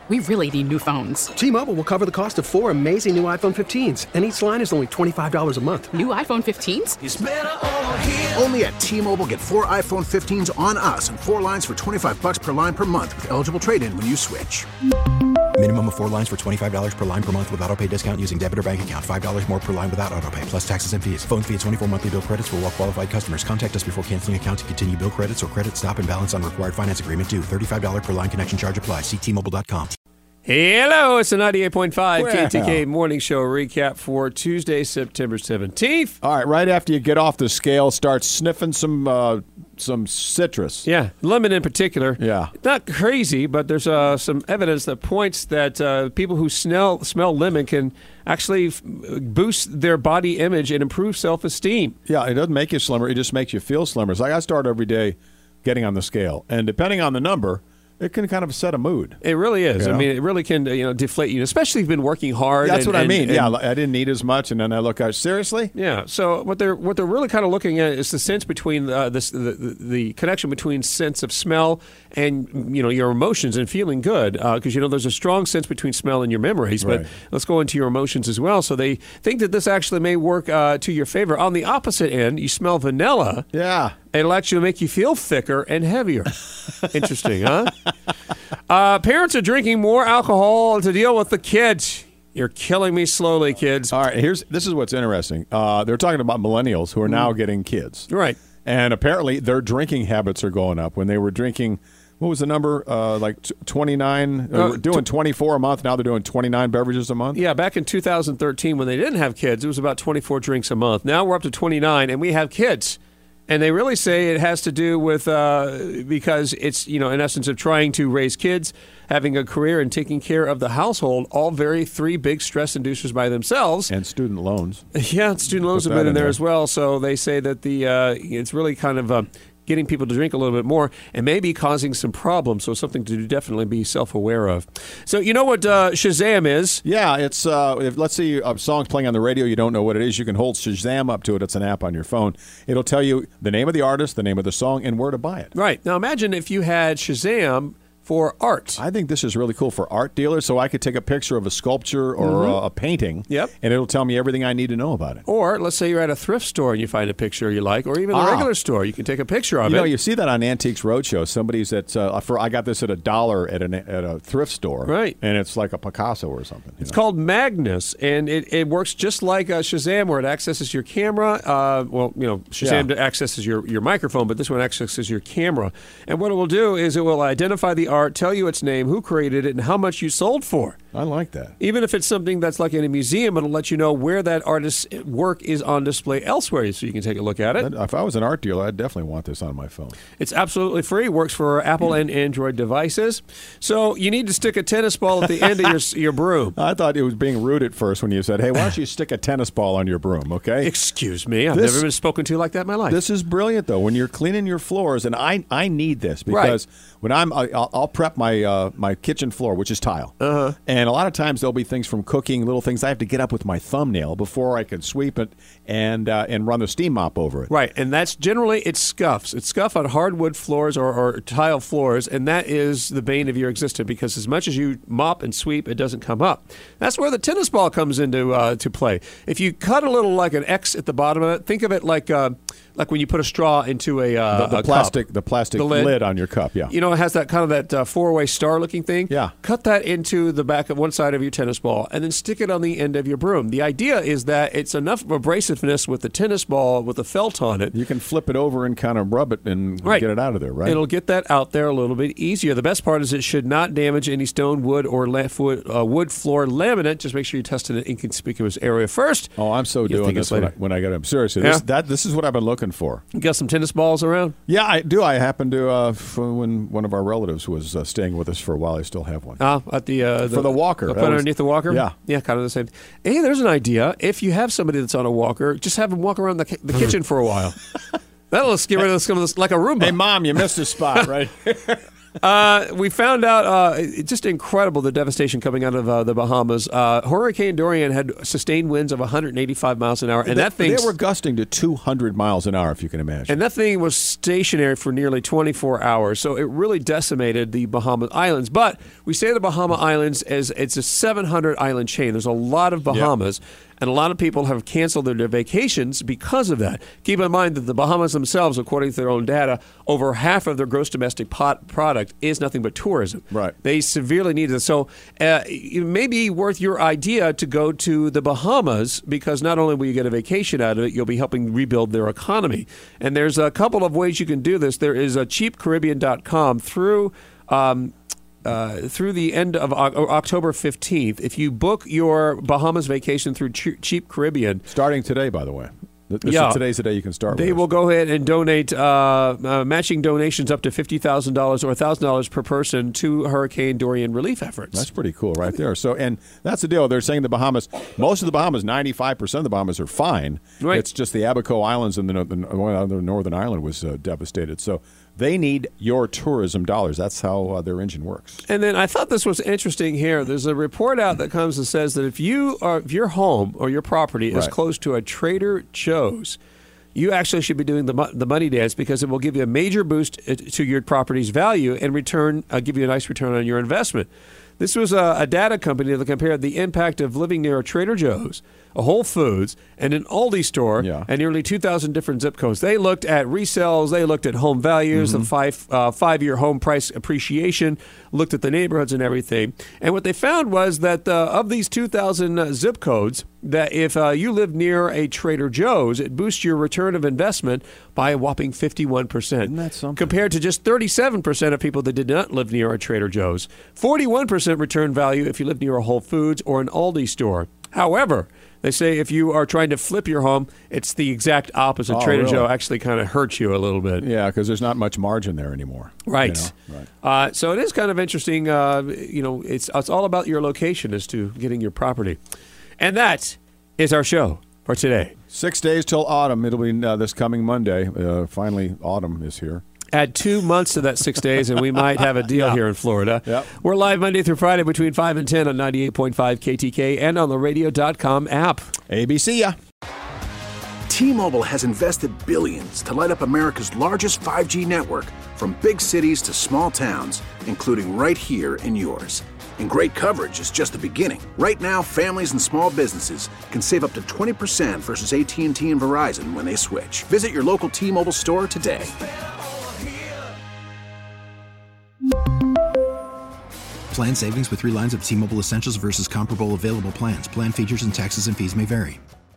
We really need new phones. T-Mobile will cover the cost of 4 amazing new iPhone 15s, and each line is only $25 a month. New iPhone 15s? It's better over here. Only at T-Mobile, get 4 iPhone 15s on us and 4 lines for $25 per line per month with eligible trade-in when you switch. Minimum of 4 lines for $25 per line per month with autopay discount using debit or bank account. $5 more per line without autopay, plus taxes and fees. Phone fee at 24 monthly bill credits for well-qualified customers. Contact us before canceling account to continue bill credits or credit stop and balance on required finance agreement due. $35 per line connection charge applies. See T-Mobile.com. Hello, it's the 98.5 KTK Morning Show recap for Tuesday, September 17th. All right after you get off the scale, start sniffing some citrus. Yeah, lemon in particular. Yeah. Not crazy, but there's some evidence that points that people who smell lemon can actually boost their body image and improve self-esteem. Yeah, it doesn't make you slimmer. It just makes you feel slimmer. It's like I start every day getting on the scale, and depending on the number, it can kind of set a mood. It really is. You know? I mean, it really can deflate you, especially if you've been working hard. That's what I mean. Yeah, I didn't eat as much, and then I look out. Seriously? Yeah. So what they're really kind of looking at is the sense between the connection between sense of smell and your emotions and feeling good, because there's a strong sense between smell and your memories. Right. But let's go into your emotions as well. So they think that this actually may work to your favor. On the opposite end, you smell vanilla. Yeah. It'll actually make you feel thicker and heavier. Interesting, huh? Parents are drinking more alcohol to deal with the kids. You're killing me slowly, kids. All right, this is what's interesting. They're talking about millennials who are now getting kids. Right. And apparently their drinking habits are going up. When they were drinking, what was the number? 29, doing 24 a month. Now they're doing 29 beverages a month. Yeah, back in 2013 when they didn't have kids, it was about 24 drinks a month. Now we're up to 29, and we have kids. And they really say it has to do with because it's, in essence of trying to raise kids, having a career, and taking care of the household, all three big stress inducers by themselves. And student loans. Yeah, student loans have been in there as well. So they say that it's really kind of getting people to drink a little bit more and maybe causing some problems. So something to definitely be self-aware of. So you know what Shazam is? Yeah, it's let's see a song's playing on the radio, you don't know what it is, you can hold Shazam up to it. It's an app on your phone. It'll tell you the name of the artist, the name of the song, and where to buy it. Right. Now imagine if you had Shazam for art. I think this is really cool for art dealers, so I could take a picture of a sculpture or a painting, Yep. and it'll tell me everything I need to know about it. Or let's say you're at a thrift store and you find a picture you like, or even a regular store. You can take a picture of it. You see that on Antiques Roadshow. Somebody's I got this at $1 at a thrift store, right? And it's like a Picasso or something. It's called Magnus, and it works just like Shazam, where it accesses your camera. Shazam accesses your microphone, but this one accesses your camera. And what it will do is it will identify the art, tell you its name, who created it, and how much you sold for. I like that. Even if it's something that's like in a museum, it'll let you know where that artist's work is on display elsewhere, so you can take a look at it. If I was an art dealer, I'd definitely want this on my phone. It's absolutely free. Works for Apple and Android devices. So you need to stick a tennis ball at the end of your broom. I thought it was being rude at first when you said, hey, why don't you stick a tennis ball on your broom, okay? Excuse me. I've never been spoken to like that in my life. This is brilliant, though. When you're cleaning your floors, and I need this because when I'll prep my kitchen floor, which is tile. And a lot of times there'll be things from cooking, little things I have to get up with my thumbnail before I can sweep it and run the steam mop over it. Right, and that's generally it's scuffs. It's scuff on hardwood floors or tile floors, and that is the bane of your existence because as much as you mop and sweep, it doesn't come up. That's where the tennis ball comes into to play. If you cut a little like an X at the bottom of it, think of it like when you put a straw into a plastic cup. The plastic lid on your cup. Yeah, it has that kind of that four-way star-looking thing. Yeah, cut that into the back of one side of your tennis ball, and then stick it on the end of your broom. The idea is that it's enough abrasiveness with the tennis ball with the felt on it. You can flip it over and kind of rub it and get it out of there, right? It'll get that out there a little bit easier. The best part is it should not damage any stone, wood, or wood floor laminate. Just make sure you test it in an inconspicuous area first. Oh, I'm so doing this when I get them. Seriously, this is what I've been looking for. You got some tennis balls around? Yeah, I do. I happened to when one of our relatives was staying with us for a while. I still have one. At for the walker. Up underneath the walker? Yeah, kind of the same. Hey, there's an idea. If you have somebody that's on a walker, just have them walk around the kitchen for a while. That'll get rid of some of this, like a Roomba. Hey, Mom, you missed a spot, right? We found out just incredible the devastation coming out of the Bahamas. Hurricane Dorian had sustained winds of 185 miles an hour, and they were gusting to 200 miles an hour, if you can imagine. And that thing was stationary for nearly 24 hours, so it really decimated the Bahama Islands. But we say the Bahama Islands as it's a 700-island chain. There's a lot of Bahamas. Yep. And a lot of people have canceled their vacations because of that. Keep in mind that the Bahamas themselves, according to their own data, over half of their gross domestic product is nothing but tourism. Right. They severely need it. So it may be worth your idea to go to the Bahamas because not only will you get a vacation out of it, you'll be helping rebuild their economy. And there's a couple of ways you can do this. There is cheapcaribbean.com through the end of October 15th, if you book your Bahamas vacation through Cheap Caribbean. Starting today, by the way. Today's the day you can start with. They will go ahead and donate matching donations up to $50,000 or $1,000 per person to Hurricane Dorian relief efforts. That's pretty cool right there. So, and that's the deal. They're saying the Bahamas, most of the Bahamas, 95% of the Bahamas are fine. Right. It's just the Abaco Islands and the Northern Ireland was devastated. So they need your tourism dollars. That's how their engine works. And then I thought this was interesting here. There's a report out that comes and says that if your home or your property is close to a Trader Joe's, you actually should be doing the money dance because it will give you a major boost to your property's value and give you a nice return on your investment. This was a data company that compared the impact of living near a Trader Joe's, a Whole Foods, and an Aldi store, and nearly 2,000 different zip codes. They looked at resales, they looked at home values, the five-year home price appreciation, looked at the neighborhoods and everything. And what they found was that of these 2,000 zip codes, that if you live near a Trader Joe's, it boosts your return of investment by a whopping 51%. Isn't that something? Compared to just 37% of people that did not live near a Trader Joe's. 41% return value if you live near a Whole Foods or an Aldi store. However, they say if you are trying to flip your home, it's the exact opposite. Trader Joe actually kind of hurts you a little bit. Yeah, because there's not much margin there anymore. Right. Right. So it is kind of interesting. It's all about your location as to getting your property. And that is our show for today. 6 days till autumn. It'll be this coming Monday. Finally, autumn is here. Add 2 months to that 6 days, and we might have a deal here in Florida. Yep. We're live Monday through Friday between 5 and 10 on 98.5 KTK and on the radio.com app. ABC ya. T-Mobile has invested billions to light up America's largest 5G network from big cities to small towns, including right here in yours. And great coverage is just the beginning. Right now, families and small businesses can save up to 20% versus AT&T and Verizon when they switch. Visit your local T-Mobile store today. Plan savings with 3 lines of T-Mobile Essentials versus comparable available plans. Plan features and taxes and fees may vary.